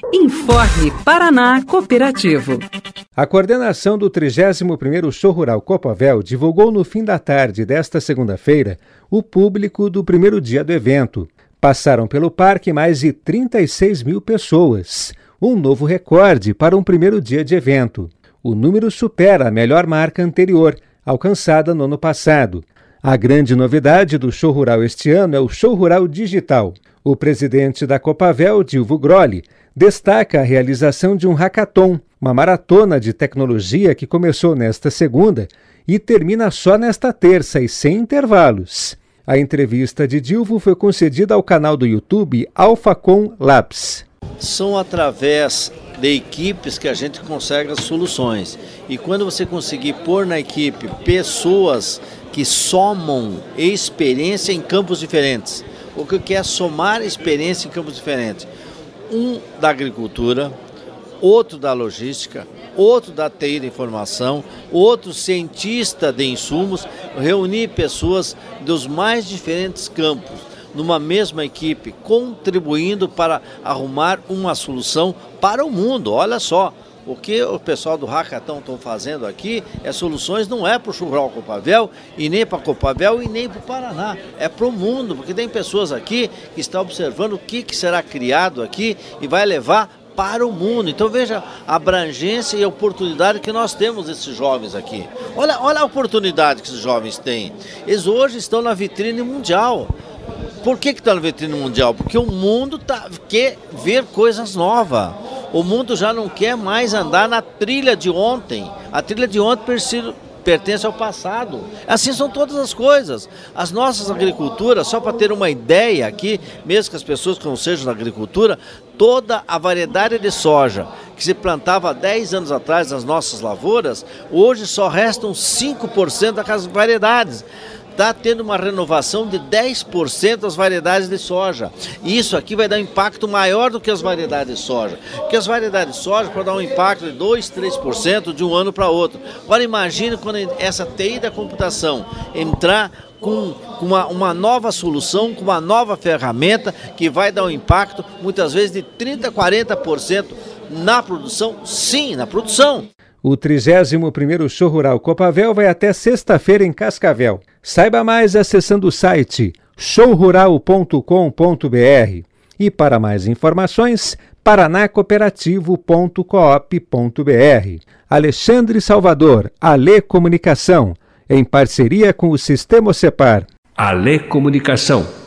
Informe Paraná Cooperativo. A coordenação do 31º Show Rural Copavel divulgou no fim da tarde desta segunda-feira o público do primeiro dia do evento. Passaram pelo parque mais de 36 mil pessoas, um novo recorde para um primeiro dia de evento. O número supera a melhor marca anterior, alcançada no ano passado. A grande novidade do Show Rural este ano é o Show Rural Digital. O presidente da Copavel, Dilvo Grolli, destaca a realização de um hackathon, uma maratona de tecnologia que começou nesta segunda e termina só nesta terça e sem intervalos. A entrevista de Dilvo foi concedida ao canal do YouTube AlphaCom Labs. São através de equipes que a gente consegue as soluções. E quando você conseguir pôr na equipe pessoas que somam experiência em campos diferentes, o que é somar experiência em campos diferentes? Um da agricultura, outro da logística, outro da TI da informação, outro cientista de insumos, reunir pessoas dos mais diferentes campos numa mesma equipe, contribuindo para arrumar uma solução para o mundo. Olha só, o que o pessoal do Hackathon estão fazendo aqui soluções, não é para o Show Rural Copavel e nem para a Copavel e nem para o Paraná, é para o mundo, porque tem pessoas aqui que estão observando o que será criado aqui e vai levar para o mundo. Então veja a abrangência e a oportunidade que nós temos desses jovens aqui. Olha a oportunidade que esses jovens têm. Eles hoje estão na vitrine mundial. Por que estão na vitrine mundial? Porque o mundo quer ver coisas novas. O mundo já não quer mais andar na trilha de ontem. A trilha de ontem pertence ao passado. Assim são todas as coisas. As nossas agriculturas, só para ter uma ideia aqui, mesmo que as pessoas que não sejam da agricultura, toda a variedade de soja que se plantava há 10 anos atrás nas nossas lavouras, hoje só restam 5% daquelas variedades. Está tendo uma renovação de 10% das variedades de soja. E isso aqui vai dar um impacto maior do que as variedades de soja. Porque as variedades de soja podem dar um impacto de 2%, 3% de um ano para outro. Agora imagine quando essa TI da computação entrar com uma nova solução, com uma nova ferramenta que vai dar um impacto muitas vezes de 30%, 40% na produção. Sim, na produção. O 31º Show Rural Copavel vai até sexta-feira em Cascavel. Saiba mais acessando o site showrural.com.br e para mais informações, paranacooperativo.coop.br. Alexandre Salvador, Ale Comunicação, em parceria com o Sistema Cepar. Ale Comunicação.